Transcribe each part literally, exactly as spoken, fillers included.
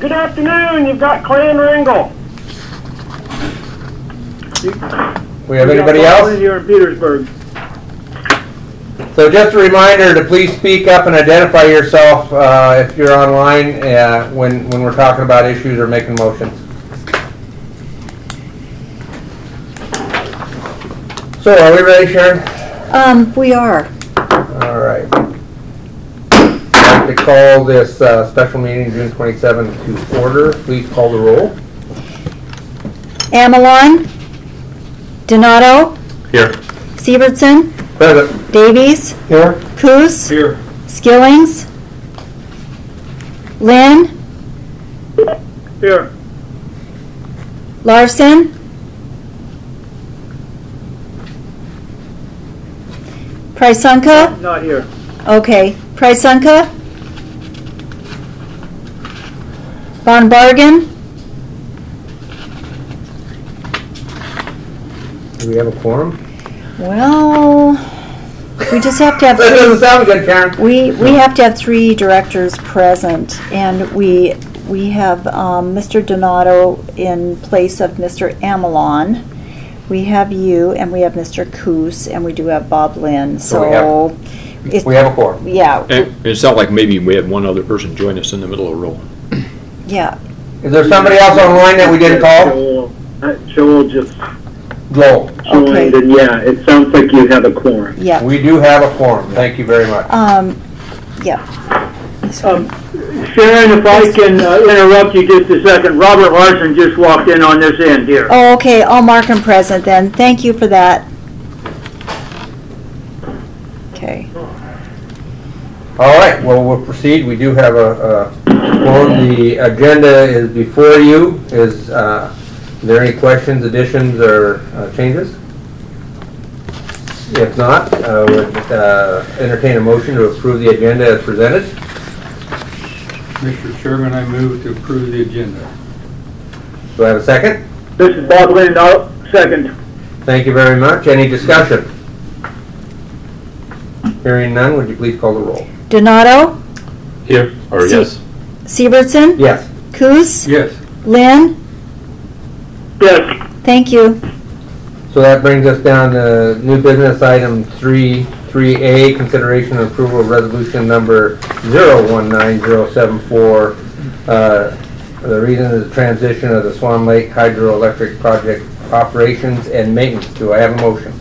Good afternoon. You've got Clan Ringle. We have anybody else? Here in Petersburg. So just a reminder to please speak up and identify yourself uh, if you're online uh, when, when we're talking about issues or making motions. So are we ready, Sharon? Um, we are. All right. I'd like to call this uh, special meeting June twenty-seventh to order. Please call the roll. Amelon, Donato, Here. Sievertson, Present. Davies, Here. Coos, Here. Skillings, Lynn, Here. Larson, Prysunka, Not here. okay, Prysunka, Von Bargen, Do we have a quorum? well, we just have to have That doesn't three, sound good, Sharon. we, we have to have three directors present, and we, we have um, Mister Donato in place of Mister Amelon. We have you, and we have Mister Coos, and we do have Bob Lynn, So we so. it's- We have a quorum. Yeah, And it sounded like maybe we had one other person join us in the middle of the roll. yeah, Is there somebody else online that we didn't call? Joel, uh, Joel just Joel. Okay. joined, and yeah, it sounds like you have a quorum. yeah, We do have a quorum. Thank you very much. um, yeah. Um, Sharon, if I can uh, interrupt you just a second, Robert Larson just walked in on this end here. Oh, okay, I'll mark him present then, thank you for that. Okay, All right, well, we'll proceed. We do have a, a quorum. The agenda is before you. Is uh, there any questions, additions, or uh, changes? If not, I would uh, entertain a motion to approve the agenda as presented. Mister Chairman, I move to approve the agenda. Do I have a second? This is Bob Lynn, I'll second. Thank you very much. Any discussion? Hearing none, would you please call the roll? Donato, Here, or Se- yes? Sievertson, Yes. Coos, Yes. Lynn, Yes. thank you. So that brings us down to new business item three, three A, consideration and approval of resolution number zero one nine zero seven four. Uh, the reason is the transition of the Swan Lake Hydroelectric Project operations and maintenance. Do I have a motion?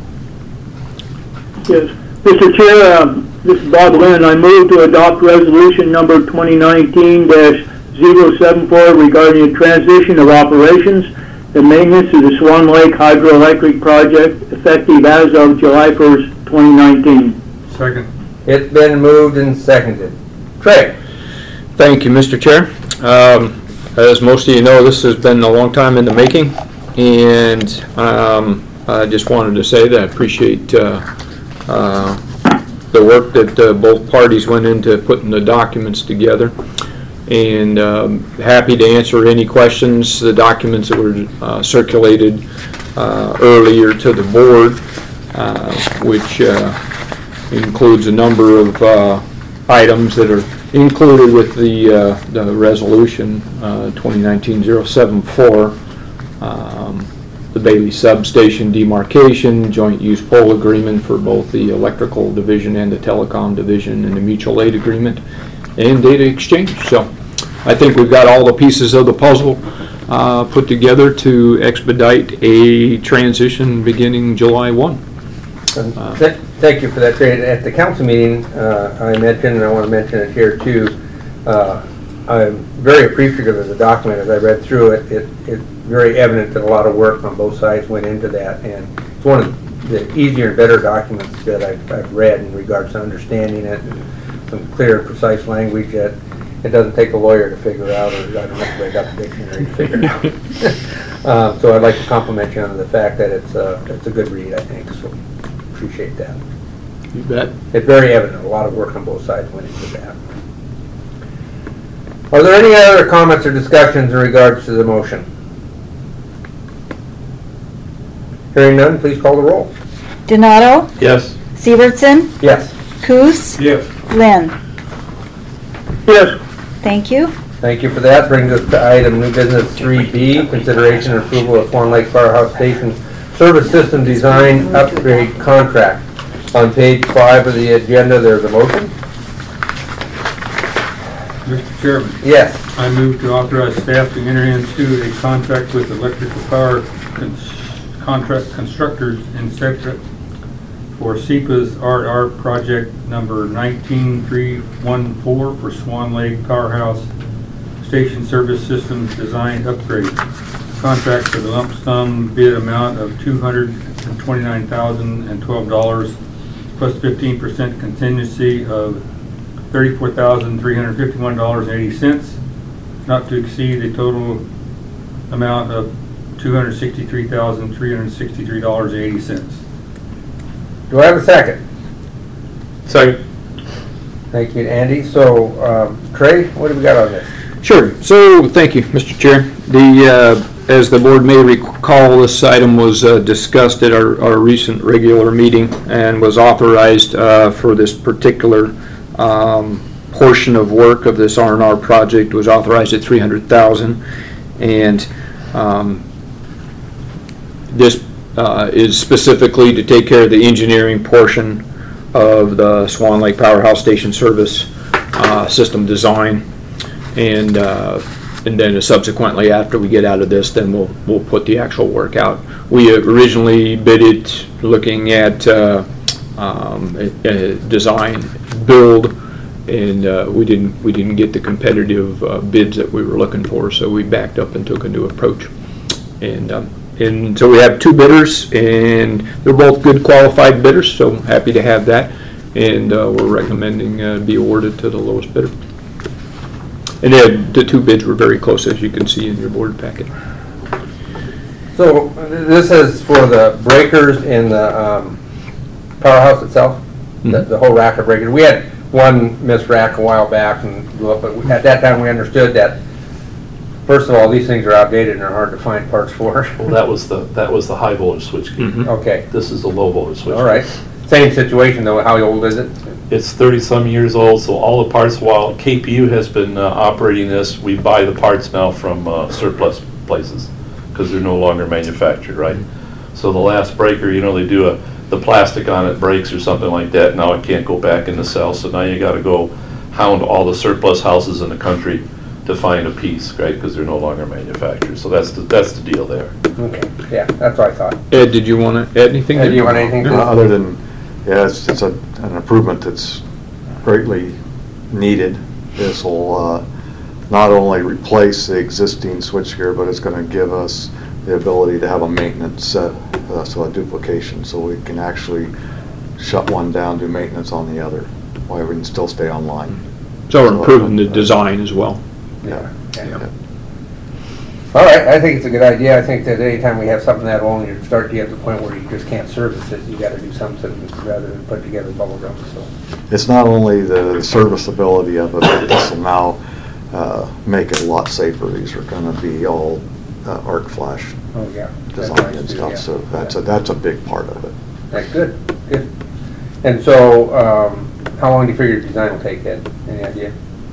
Yes. Mister Chair, um, this is Bob Lynn. I move to adopt resolution number twenty nineteen dash zero seven four regarding the transition of operations and maintenance of the Swan Lake Hydroelectric Project effective as of July first, twenty nineteen. Second. It's been moved and seconded. Trey? Thank you, Mister Chair. Um, as most of you know, this has been a long time in the making, and um, I just wanted to say that I appreciate uh, uh, the work that uh, both parties went into putting the documents together, and um, happy to answer any questions. The documents that were uh, circulated uh, earlier to the board, uh, which uh, includes a number of uh, items that are included with the uh, the resolution uh, twenty nineteen dash zero seven four, um, the Bailey substation demarcation, joint use pole agreement for both the electrical division and the telecom division, and the mutual aid agreement, and data exchange. So I think we've got all the pieces of the puzzle uh, put together to expedite a transition beginning July first. Uh, th- Thank you for that, Trey. At the council meeting, uh, I mentioned, and I want to mention it here too, uh, I'm very appreciative of the document. As I read through it, it, it's very evident that a lot of work on both sides went into that, and it's one of the easier and better documents that I've, I've read in regards to understanding it, and some clear, precise language that it doesn't take a lawyer to figure out, or I don't have to break up the dictionary to figure it out. uh, so I'd like to compliment you on the fact that it's, uh, it's a good read, I think, so appreciate that. You bet. It's very evident, a lot of work on both sides went into that. Are there any other comments or discussions in regards to the motion? Hearing none, please call the roll. Donato, Yes. Sievertson, Yes. Coos, Yes. Lynn, Yes. thank you. Thank you for that. Brings us to item new business three B, consideration and approval of Swan Lake Firehouse Station Service System Design Upgrade Contract. On page five of the agenda, there's a motion. Mister Chairman, Yes. I move to authorize staff to enter into a contract with electrical power cons- contract constructors in separate for SEPA's R and R project number nineteen three one four for Swan Lake Powerhouse Station Service Systems Design Upgrade. Contract for the lump sum bid amount of two hundred twenty-nine thousand twelve dollars plus fifteen percent contingency of thirty-four thousand three hundred fifty-one dollars and eighty cents, not to exceed a total amount of two hundred sixty-three thousand three hundred sixty-three dollars and eighty cents. Do I have a second? Second. Thank you, Andy. So, um, Trey, what do we got on this? Sure. So, thank you, Mister Chair. The, uh, as the board may recall, this item was uh, discussed at our, our recent regular meeting and was authorized uh, for this particular um, portion of work of this R and R project was authorized at three hundred thousand dollars, and um, this uh, is specifically to take care of the engineering portion of the Swan Lake Powerhouse Station Service uh, System design. And uh, and then subsequently, after we get out of this, then we'll we'll put the actual work out. We originally bid it looking at uh, um, a, a design build, and uh, we didn't we didn't get the competitive uh, bids that we were looking for, so we backed up and took a new approach. And um, and so we have two bidders, and they're both good qualified bidders. So happy to have that, and uh, we're recommending uh, be awarded to the lowest bidder. And then the two bids were very close, as you can see in your board packet. So, this is for the breakers in the um, powerhouse itself, mm-hmm. the, the whole rack of breakers. We had one missed rack a while back, and but we, at that time we understood that, first of all, these things are outdated and are hard to find parts for. Well, that was the that was the high voltage switch key. Mm-hmm. Okay. This is the low voltage switch. All right. Same situation though. How old is it? It's thirty some years old, so all the parts, while K P U has been uh, operating this, we buy the parts now from uh, surplus places because they're no longer manufactured, right? So the last breaker, you know, they do a the plastic on it breaks or something like that. Now it can't go back in the cell, so now you got to go hound all the surplus houses in the country to find a piece, right? Because they're no longer manufactured. So that's the that's the deal there. Okay. Yeah, that's what I thought. Ed, did you want to add anything? Ed, do you want anything to Uh, Other than, yeah, it's, it's a, an improvement that's greatly needed. This will uh, not only replace the existing switchgear, but it's going to give us the ability to have a maintenance set, uh, so a duplication, so we can actually shut one down, do maintenance on the other, while we can still stay online. So we're improving the design as well. Yeah. Yeah. Yeah. All right, I think it's a good idea. I think that anytime we have something that old, you start to get to the point where you just can't service it, you got to do something rather than put together bubble gum. So It's not only the serviceability of it, but this will now uh, make it a lot safer. These are going to be all uh, arc flash oh yeah, design and stuff, so that's a, that's a big part of it. That's good, good. And so, um, how long do you figure your design will take, Ed? Any idea?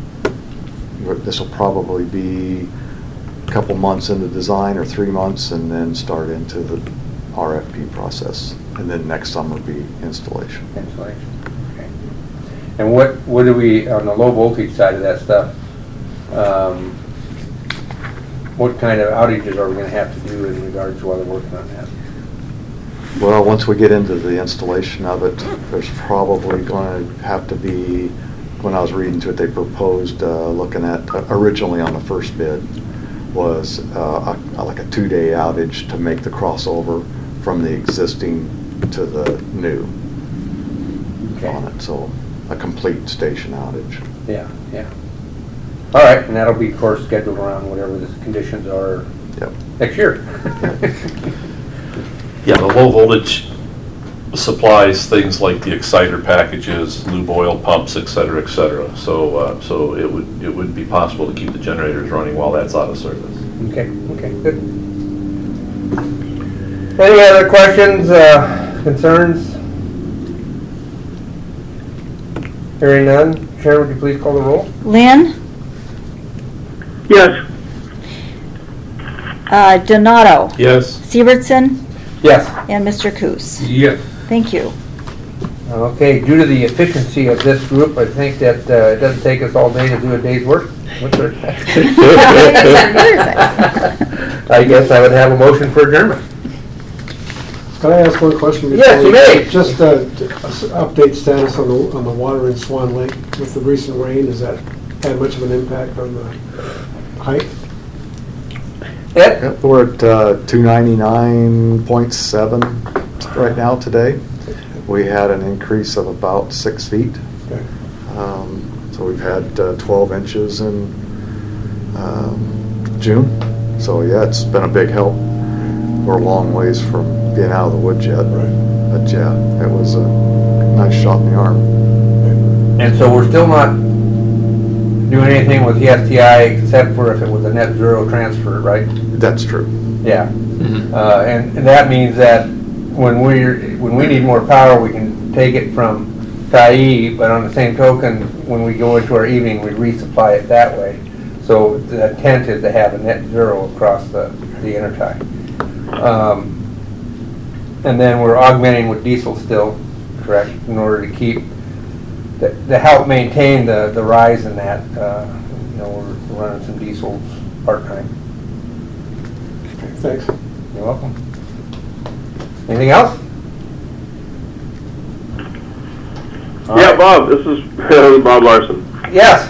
This will probably be a couple months into design or three months and then start into the R F P process. And then next summer be installation. Installation. Okay. And what, what do we, on the low voltage side of that stuff, um, what kind of outages are we going to have to do in regards to while they're working on that? Well, once we get into the installation of it, there's probably going to have to be, when I was reading to it, they proposed uh, looking at, uh, originally on the first bid, was uh, a, like a two-day outage to make the crossover from the existing to the new Okay. on it. So a complete station outage. Yeah, yeah. All right, and that'll be, of course, scheduled around whatever the conditions are Yep. next year. Yeah, the low voltage supplies things like the exciter packages, lube oil pumps, et cetera, et cetera. So, uh, so it would it would be possible to keep the generators running while that's out of service. Okay, okay, good. Any other questions, uh, concerns? Hearing none, Sharon, would you please call the roll? Lynn, Yes. Uh, Donato, Yes. Severson, Yes. and Mister Coos. Yes. Thank you. Okay, due to the efficiency of this group, I think that uh, it doesn't take us all day to do a day's work. What's our- I guess I would have a motion for adjournment. Can I ask one question? before Yes, you we- may. Just uh, to s- update status on the, on the water in Swan Lake with the recent rain. Has that had much of an impact on the height? Ed? Yep, we're at uh, two ninety-nine point seven right now today. We had an increase of about six feet. Okay. Um, So we've had uh, twelve inches in um, June. So yeah, it's been a big help. We're a long ways from being out of the woods yet. Right. But yeah, it was a nice shot in the arm. And so we're still not doing anything with the S T I except for if it was a net zero transfer, right? That's true. Yeah. Mhm. Uh, and, and that means that when we're, when we need more power, we can take it from Tyee, but on the same token, when we go into our evening, we resupply it that way. So the intent is to have a net zero across the, the intertie. Um, and then we're augmenting with diesel still, correct, in order to keep, to, to help maintain the, the rise in that. Uh, you know, we're running some diesels part-time. Okay, thanks. You're welcome. Anything else? Yeah, Bob, this is uh, Bob Larson. Yes.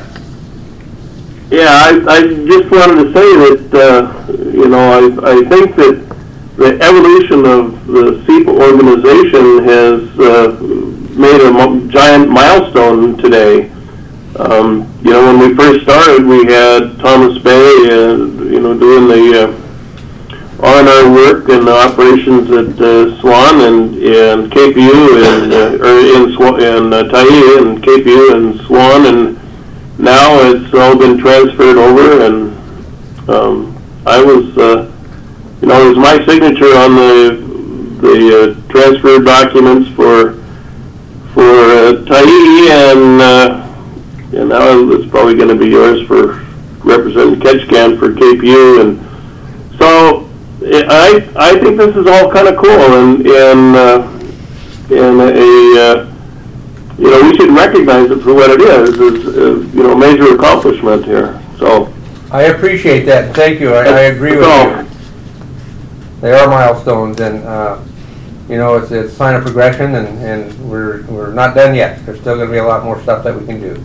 Yeah, I, I just wanted to say that, uh, you know, I, I think that the evolution of the S E P A organization has uh, made a mo- giant milestone today. Um, you know, when we first started, we had Thomas Bay, uh, you know, doing the uh, R and R work and the operations at uh, Swan and, and K P U and uh, or in Swan and uh, Tyee and K P U and Swan, and now it's all been transferred over. And um, I was, uh, you know, it was my signature on the the uh, transfer documents for for uh, Tyee, and uh, and now it's probably going to be yours for representing Ketchikan for K P U, and so. I I think this is all kind of cool, and and uh, and a uh, you know, we should recognize it for what it is, is uh, you know, major accomplishment here. So I appreciate that. Thank you. I, I agree with you. They are milestones, and uh, you know, it's, it's a sign of progression, and, and we're we're not done yet. There's still going to be a lot more stuff that we can do.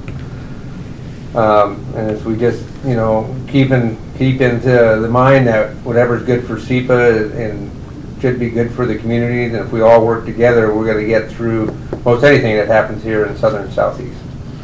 Um, and as we just, you know, keep in, keep into the mind that whatever's good for S E P A and should be good for the communities, and if we all work together, we're going to get through most anything that happens here in southern southeast.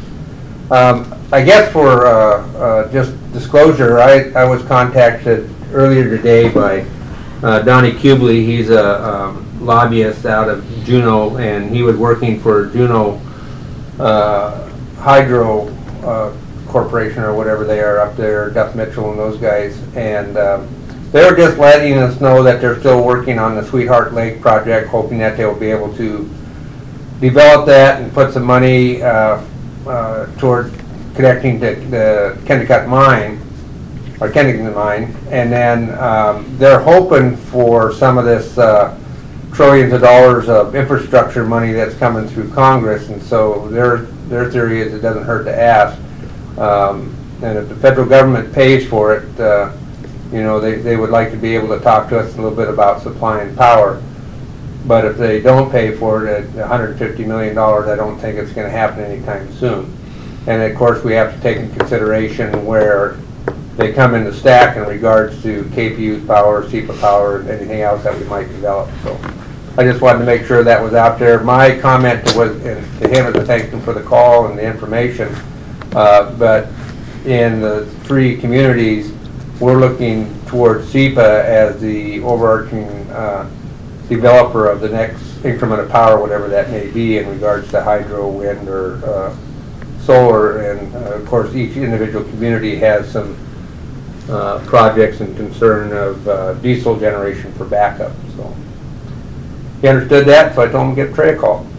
Um, I guess for uh, uh, just disclosure, I, I was contacted earlier today by uh, Donnie Kubley. He's a um, lobbyist out of Juneau, and he was working for Juneau uh, Hydro uh, Corporation or whatever they are up there, Duff Mitchell and those guys, and um, they're just letting us know that they're still working on the Sweetheart Lake project, hoping that they'll be able to develop that and put some money uh, uh, toward connecting to the Kennecott mine, or Kennington mine, and then um, they're hoping for some of this uh, trillions of dollars of infrastructure money that's coming through Congress, and so their their theory is it doesn't hurt to ask. Um, and if the federal government pays for it, uh, you know, they, they would like to be able to talk to us a little bit about supplying power. But if they don't pay for it at one hundred fifty million dollars, I don't think it's going to happen anytime soon. And of course, we have to take into consideration where they come into stack in regards to K P U's power, S E P A power, and anything else that we might develop. So I just wanted to make sure that was out there. My comment to, was, to him is to thank him for the call and the information. Uh, but in the three communities, we're looking towards S E P A as the overarching uh, developer of the next increment of power, whatever that may be, in regards to hydro, wind, or uh, solar. And uh, of course, each individual community has some uh, projects and concern of uh, diesel generation for backup. So he understood that, so I told him to give Trey a call.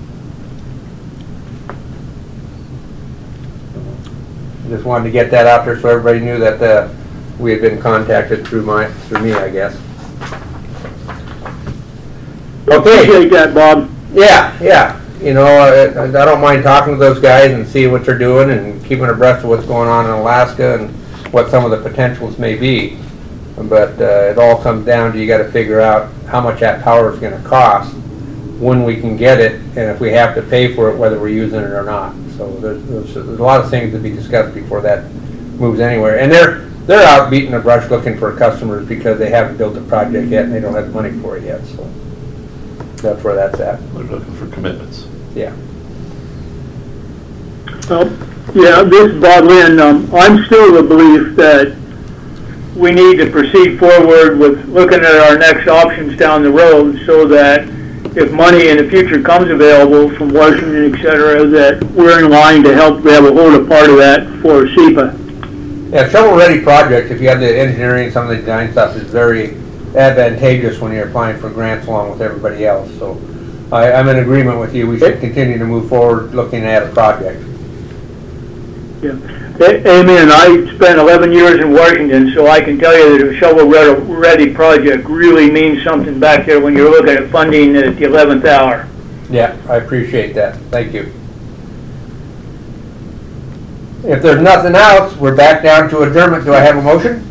Just wanted to get that out there so everybody knew that the we had been contacted through my, through me, I guess. Okay. Appreciate that, Bob. Yeah, yeah. You know, I, I don't mind talking to those guys and see what they're doing and keeping abreast of what's going on in Alaska and what some of the potentials may be. But uh, it all comes down to you got to figure out how much that power is going to cost, when we can get it, and if we have to pay for it, whether we're using it or not. So there's, there's, there's a lot of things to be discussed before that moves anywhere. And they're they're out beating the brush looking for customers because they haven't built a project yet and they don't have the money for it yet. So that's where that's at. They're looking for commitments. Yeah. Well, yeah, this is Bob Lynn. Um, I'm still of the belief that we need to proceed forward with looking at our next options down the road so that if money in the future comes available from Washington, et cetera, that we're in line to help grab a hold of part of that for SEPA. Yeah, shovel-ready projects, if you have the engineering, some of the design stuff, is very advantageous when you're applying for grants along with everybody else. So I, I'm in agreement with you. We should continue to move forward looking at a project. Yeah. A- Amen. I spent eleven years in Washington, so I can tell you that a shovel-ready project really means something back there when you're looking at funding at the eleventh hour. Yeah, I appreciate that. Thank you. If there's nothing else, we're back down to adjournment. Do I have a motion?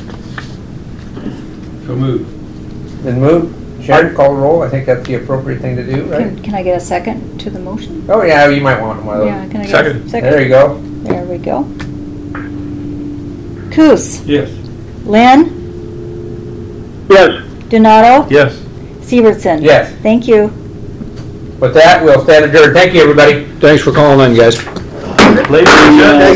So moved. Then move. Sharon, call the roll. I think that's the appropriate thing to do, right? Can, can I get a second to the motion? Oh, yeah, you might want one of those. Yeah, can I get Second. a second? There you go. There we go. Coos, Yes. Lynn, Yes. Donato, Yes. Severson. Yes. Thank you. With that, we'll stand adjourned. Thank you, everybody. Thanks for calling in, guys. Ladies and gentlemen.